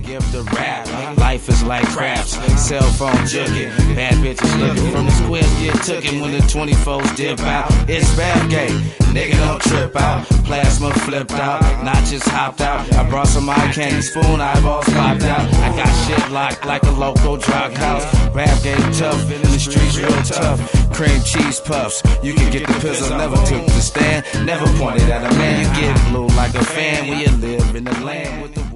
gift of rap. Life is like craps, cell phone jugging. Bad bitches looking from the square, get tookin' when the 24s dip out. It's rap game, nigga don't trip out. Plasma flipped out, notches hopped out. I brought some eye candy, spoon eyeballs popped out. I got shit locked like a local drug house. Rap game tough, in the streets real tough. Cream cheese puffs, you can get the pizzle. Never took the stand, never pointed at a man. You get blue like a fan when you live in the land with the